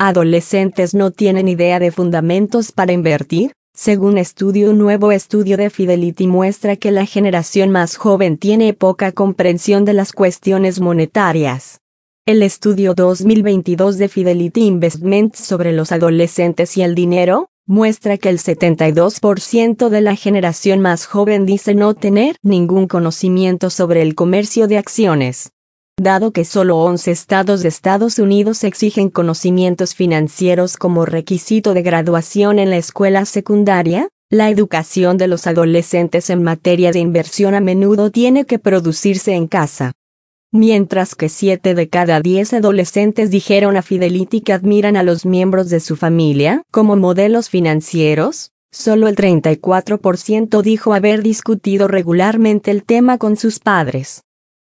¿Adolescentes no tienen idea de fundamentos para invertir? Según un nuevo estudio de Fidelity muestra que la generación más joven tiene poca comprensión de las cuestiones monetarias. El estudio 2022 de Fidelity Investments sobre los adolescentes y el dinero muestra que el 72% de la generación más joven dice no tener ningún conocimiento sobre el comercio de acciones. Dado que solo 11 estados de Estados Unidos exigen conocimientos financieros como requisito de graduación en la escuela secundaria, la educación de los adolescentes en materia de inversión a menudo tiene que producirse en casa. Mientras que 7 de cada 10 adolescentes dijeron a Fidelity que admiran a los miembros de su familia como modelos financieros, solo el 34% dijo haber discutido regularmente el tema con sus padres.